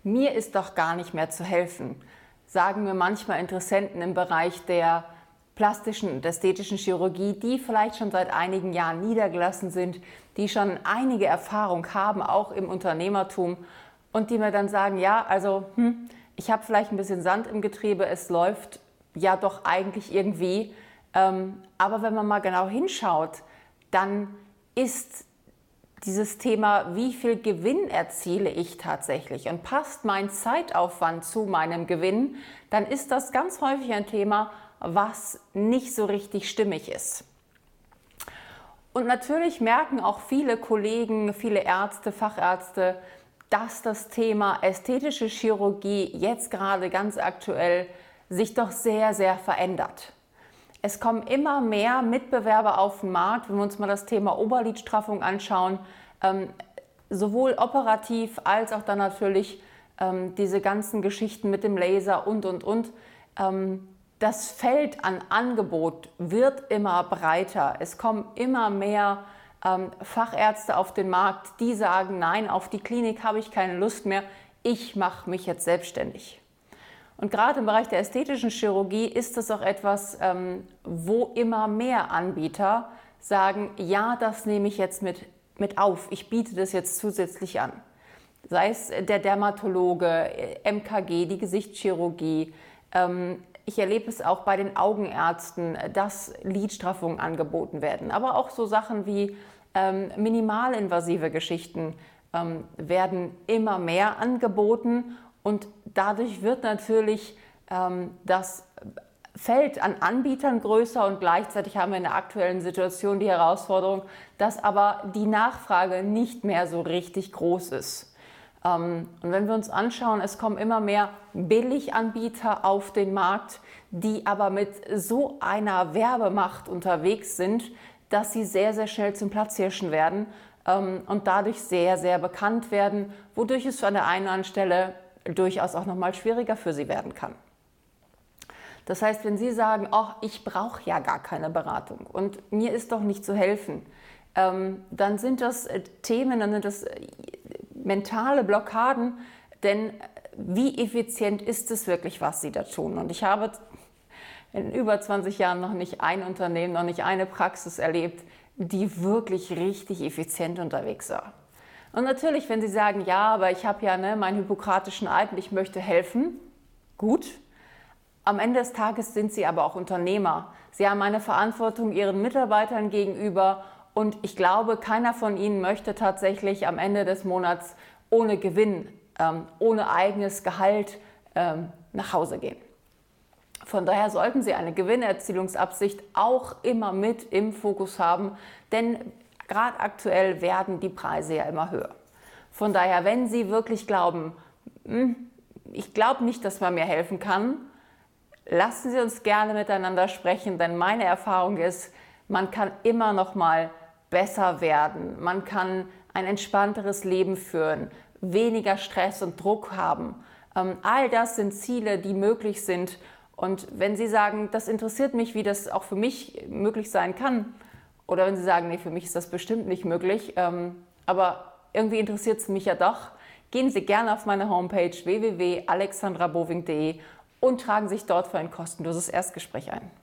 mir ist doch gar nicht mehr zu helfen, sagen mir manchmal Interessenten im Bereich der plastischen und ästhetischen Chirurgie, die vielleicht schon seit einigen Jahren niedergelassen sind, die schon einige Erfahrung haben, auch im Unternehmertum, und die mir dann sagen, ja, also ich habe vielleicht ein bisschen Sand im Getriebe, es läuft ja doch eigentlich irgendwie, aber wenn man mal genau hinschaut, dann ist dieses Thema, wie viel Gewinn erziele ich tatsächlich und passt mein Zeitaufwand zu meinem Gewinn, dann ist das ganz häufig ein Thema, was nicht so richtig stimmig ist. Und natürlich merken auch viele Kollegen, viele Ärzte, Fachärzte, dass das Thema ästhetische Chirurgie jetzt gerade ganz aktuell sich doch sehr, sehr verändert. Es kommen immer mehr Mitbewerber auf den Markt, wenn wir uns mal das Thema Oberlidstraffung anschauen, sowohl operativ als auch dann natürlich diese ganzen Geschichten mit dem Laser und. Das Feld an Angebot wird immer breiter. Es kommen immer mehr Fachärzte auf den Markt, die sagen, nein, auf die Klinik habe ich keine Lust mehr, ich mache mich jetzt selbstständig. Und gerade im Bereich der ästhetischen Chirurgie ist das auch etwas, wo immer mehr Anbieter sagen, ja, das nehme ich jetzt mit auf, ich biete das jetzt zusätzlich an. Sei es der Dermatologe, MKG, die Gesichtschirurgie. Ich erlebe es auch bei den Augenärzten, dass Lidstraffungen angeboten werden. Aber auch so Sachen wie minimalinvasive Geschichten werden immer mehr angeboten. Und dadurch wird natürlich das Feld an Anbietern größer und gleichzeitig haben wir in der aktuellen Situation die Herausforderung, dass aber die Nachfrage nicht mehr so richtig groß ist. Und wenn wir uns anschauen, es kommen immer mehr Billiganbieter auf den Markt, die aber mit so einer Werbemacht unterwegs sind, dass sie sehr, sehr schnell zum Platzhirschen werden und dadurch sehr, sehr bekannt werden, wodurch es an der einen oder anderen Stelle durchaus auch nochmal schwieriger für sie werden kann. Das heißt, wenn Sie sagen, oh, ich brauche ja gar keine Beratung und mir ist doch nicht zu helfen, dann sind das Themen, dann sind das mentale Blockaden, denn wie effizient ist es wirklich, was Sie da tun? Und ich habe in über 20 Jahren noch nicht ein Unternehmen, noch nicht eine Praxis erlebt, die wirklich richtig effizient unterwegs war. Und natürlich, wenn Sie sagen, ja, aber ich habe ja meinen hippokratischen Eid und ich möchte helfen, gut. Am Ende des Tages sind Sie aber auch Unternehmer. Sie haben eine Verantwortung Ihren Mitarbeitern gegenüber und ich glaube, keiner von Ihnen möchte tatsächlich am Ende des Monats ohne Gewinn, ohne eigenes Gehalt nach Hause gehen. Von daher sollten Sie eine Gewinnerzielungsabsicht auch immer mit im Fokus haben, denn gerade aktuell werden die Preise ja immer höher. Von daher, wenn Sie wirklich glauben, ich glaube nicht, dass man mir helfen kann, lassen Sie uns gerne miteinander sprechen, denn meine Erfahrung ist, man kann immer noch mal besser werden. Man kann ein entspannteres Leben führen, weniger Stress und Druck haben. All das sind Ziele, die möglich sind. Und wenn Sie sagen, das interessiert mich, wie das auch für mich möglich sein kann, oder wenn Sie sagen, nee, für mich ist das bestimmt nicht möglich, aber irgendwie interessiert es mich ja doch, gehen Sie gerne auf meine Homepage www.alexandraboving.de und tragen sich dort für ein kostenloses Erstgespräch ein.